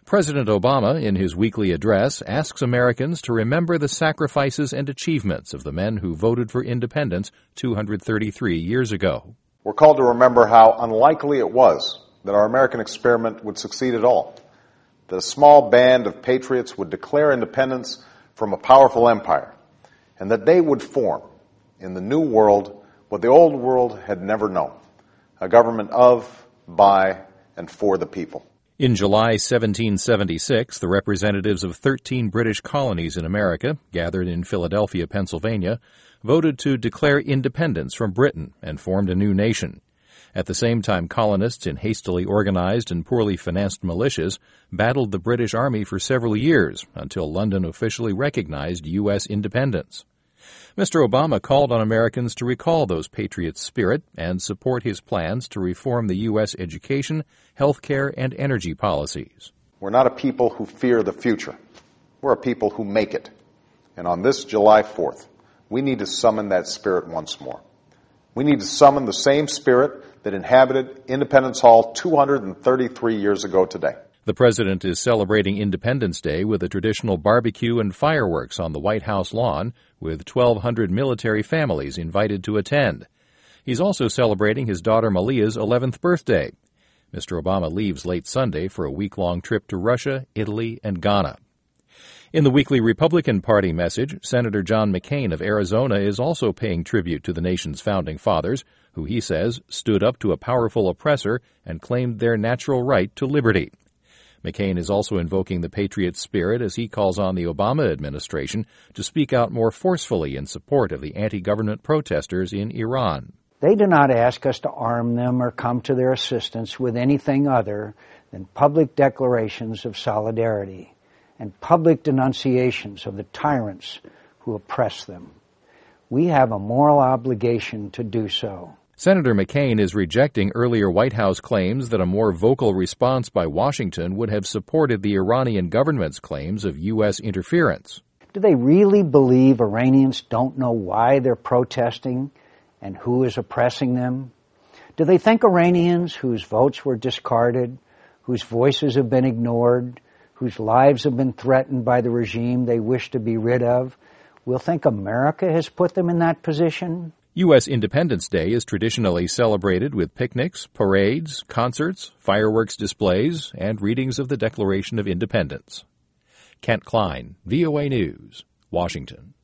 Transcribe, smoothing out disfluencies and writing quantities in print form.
President Obama, in his weekly address, asks Americans to remember the sacrifices and achievements of the men who voted for independence 233 years ago. We're called to remember how unlikely it was that our American experiment would succeed at all, that a small band of patriots would declare independence from a powerful empire, and that they would form, in the new world, what the old world had never known, a government of, by, and for the people. In July 1776, the representatives of 13 British colonies in America, gathered in Philadelphia, Pennsylvania, voted to declare independence from Britain and formed a new nation. At the same time, colonists in hastily organized and poorly financed militias battled the British Army for several years until London officially recognized U.S. independence. Mr. Obama called on Americans to recall those patriots' spirit and support his plans to reform the U.S. education, health care, and energy policies. We're not a people who fear the future. We're a people who make it. And on this July 4th, we need to summon that spirit once more. We need to summon the same spirit that inhabited Independence Hall 233 years ago today. The president is celebrating Independence Day with a traditional barbecue and fireworks on the White House lawn, with 1,200 military families invited to attend. He's also celebrating his daughter Malia's 11th birthday. Mr. Obama leaves late Sunday for a week-long trip to Russia, Italy, and Ghana. In the weekly Republican Party message, Senator John McCain of Arizona is also paying tribute to the nation's founding fathers, who he says stood up to a powerful oppressor and claimed their natural right to liberty. McCain is also invoking the patriot spirit as he calls on the Obama administration to speak out more forcefully in support of the anti-government protesters in Iran. They do not ask us to arm them or come to their assistance with anything other than public declarations of solidarity and public denunciations of the tyrants who oppress them. We have a moral obligation to do so. Senator McCain is rejecting earlier White House claims that a more vocal response by Washington would have supported the Iranian government's claims of U.S. interference. Do they really believe Iranians don't know why they're protesting and who is oppressing them? Do they think Iranians whose votes were discarded, whose voices have been ignored, whose lives have been threatened by the regime they wish to be rid of, will think America has put them in that position? U.S. Independence Day is traditionally celebrated with picnics, parades, concerts, fireworks displays, and readings of the Declaration of Independence. Kent Klein, VOA News, Washington.